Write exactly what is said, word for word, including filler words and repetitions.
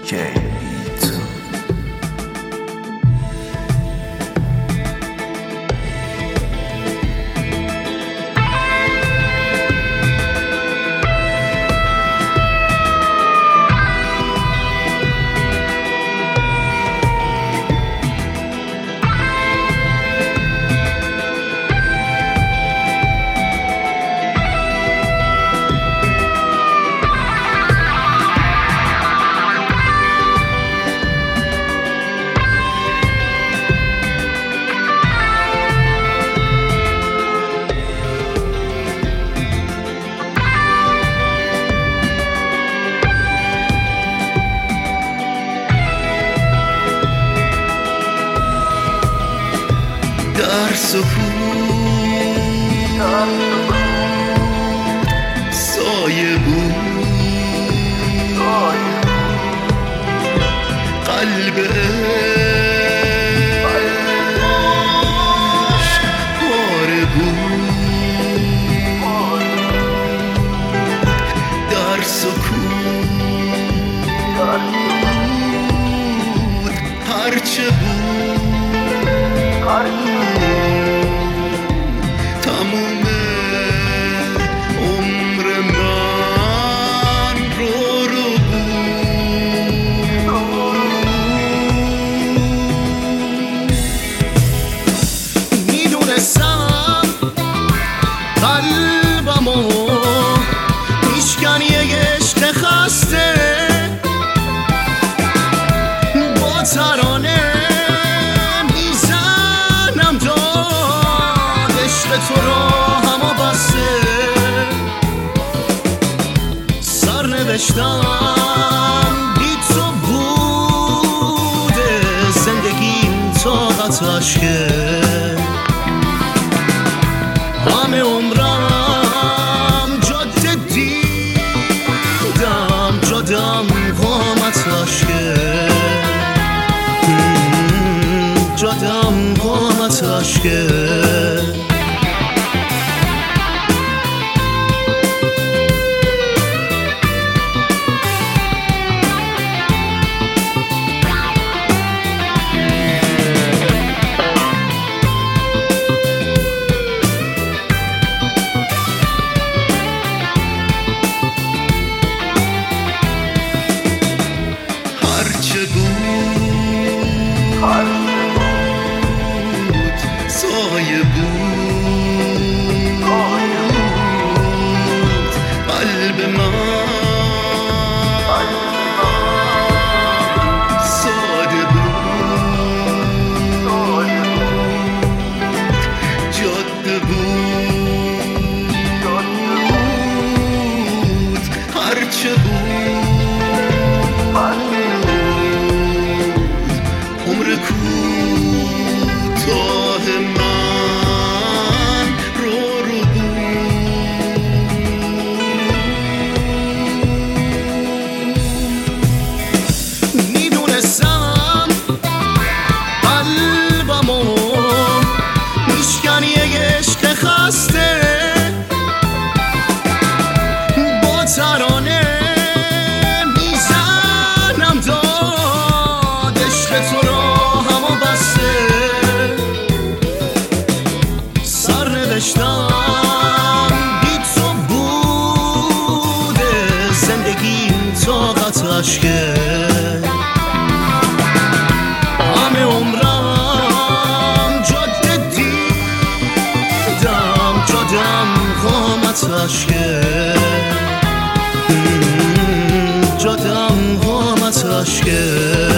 در سکوت سایه بود قلب عشق پاره بود در سکوت هرچه بود تموم عمر من رو رو بود میدونستم قلبمو میشکنی عشق خسته با ترانه تو را همه بسته سر نوشتم بی تو بوده زندگیم طاقتش که همه عمرم جاده دیدم جادم قامتش که جادم قامتش که سایه بود قلب من ساده بود جاده بود هرچه بود عمر کوتاه من رو رو بود میدونستم قلبمو میشکنی عشق خسته با ترانه میزنم داد عشق تو را همه بسته سر نوشتم بی تو بوده زندگیم طاقتش که همه عمرم جاده دیدم جادم قامتش که جادم قامتش که